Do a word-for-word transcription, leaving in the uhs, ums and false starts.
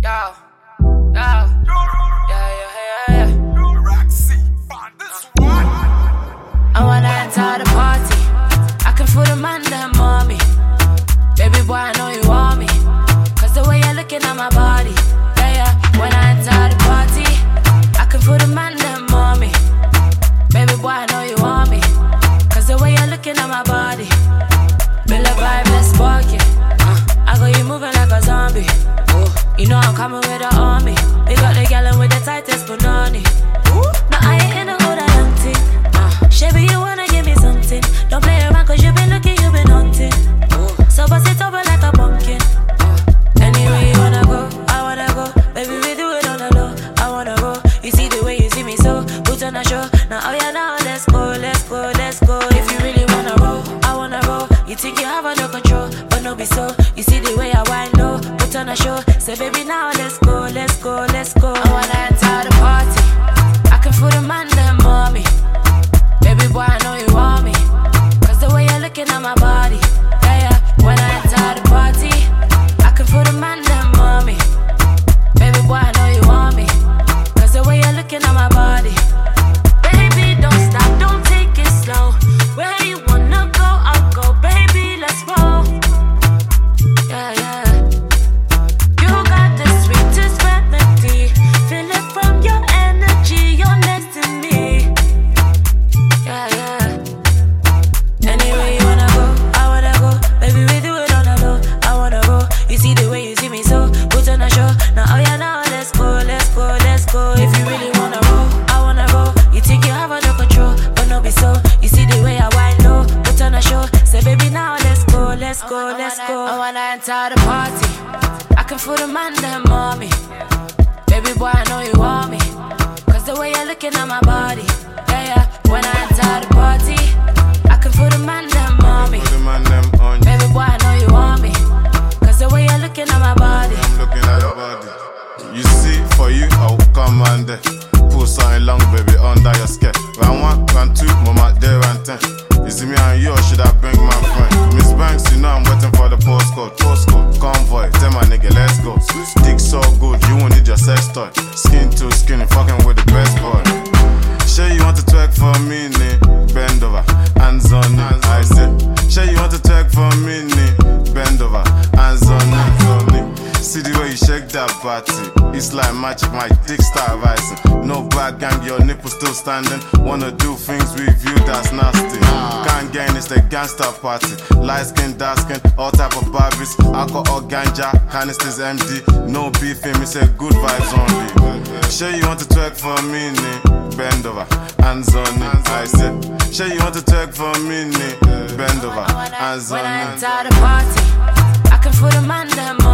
Yo, yo, yeah, yeah, yeah, yeah. I wanna enter the party. I can feel the man them on me. Baby boy, I know you want me. Cause the way you're looking at my body. Yeah, yeah. When I enter the party, I can feel the man them on me. Baby boy, I know you want me. Cause the way you're looking at my body. Build a vibe, let's spark it. uh, I got you moving like a zombie. Ooh. You know I'm coming with the army. We got the gallon with the tightest banana. Now I ain't in the hood, I don't think. uh, Shabby, you wanna give me something. Don't play around cause you been looking, you been hunting. Ooh. So bust it over like a pumpkin. uh, Anyway you wanna go, I wanna go. Baby we do it on the low, I wanna go. You see the way you see me so, put on a show. Now oh yeah now let's go, let's go, let's go. If you really wanna roll, I wanna roll. You think you have no control, but no be so. You see the way I wind low, put on a show. Say baby now let's go, let's go, let's go. I wanna enter the party. I can feel the man them on me. Baby boy I know you want me. Cause the way you're looking at my body. Yeah, yeah. When I enter the party, I can feel the man them on me. Baby boy I know you want me. Cause the way you're looking at my body. Baby don't stop, don't take it slow. Where you wanna go, I'll go. Baby let's roll. Yeah, yeah. You got the sweetest remedy. Feel it from your energy, you're next to me. Yeah, yeah. Anyway you wanna go, I wanna go. Baby we do it on the low, I wanna go. You see the way you see me so, put on a show. Now oh yeah now let's go, let's go, let's go. If you really wanna roll, I wanna roll. You think you have no control, but no be so. You see the way I wind low, put on a show. Say baby now let's go, let's go, let's go. I wanna enter the party. I can feel the man them on me. Baby boy I know you want me. Cause the way you're looking at my body. Yeah, yeah. When I enter the party, I can feel the man them on me. Baby boy I know you want me. Cause the way you're looking at my body. I'm looking at your body. You see, for you I'll come and there. Pull something long baby under your skirt. Round one, round two, mama there and ten. You see me and you, or should I bring my friend? Miss Banks, you know I'm waiting for the postcode. Postcode, convoy, tell my nigga, let's go. Dick so good, you won't need your sex toy. Skin to skin, fucking with the best boy. Sure you want to twerk for me, ne? Bend over, hands on it, I said. Sure you want to twerk for me, ne? Bend over, hands on it. See the way you shake that body. It's like magic, my dick start rising. No back gang, your nipple still standing. Wanna do things with you, that's nasty. Can't gain, it's the gangster party. Light skin, dark skin, all type of Barbies. Alcohol, ganja, canisters empty. No beefing, me say good vibes only. Sure you want to twerk for me, ne? Bend over, hands on it, I said. Sure you want to twerk for me, ne? Bend over, hands on it. When I enter the party, I can feel the man them